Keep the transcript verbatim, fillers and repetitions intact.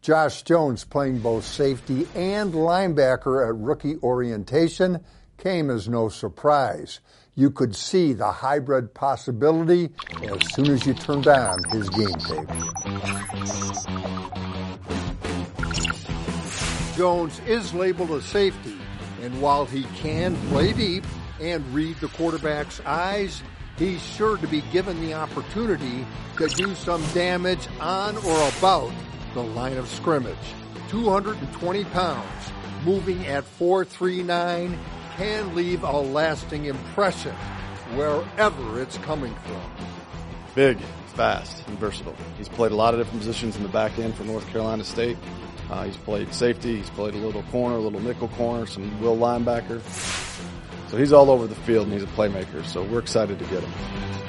Josh Jones, playing both safety and linebacker at rookie orientation, came as no surprise. You could see the hybrid possibility as soon as you turned on his game tape. Jones is labeled a safety, and while he can play deep and read the quarterback's eyes, he's sure to be given the opportunity to do some damage on or about the line of scrimmage. two hundred twenty pounds, moving at four three nine, can leave a lasting impression wherever it's coming from. Big, fast, and versatile. He's played a lot of different positions in the back end for North Carolina State. Uh, he's played safety, he's played a little corner, a little nickel corner, some will linebacker. So he's all over the field and he's a playmaker, so we're excited to get him.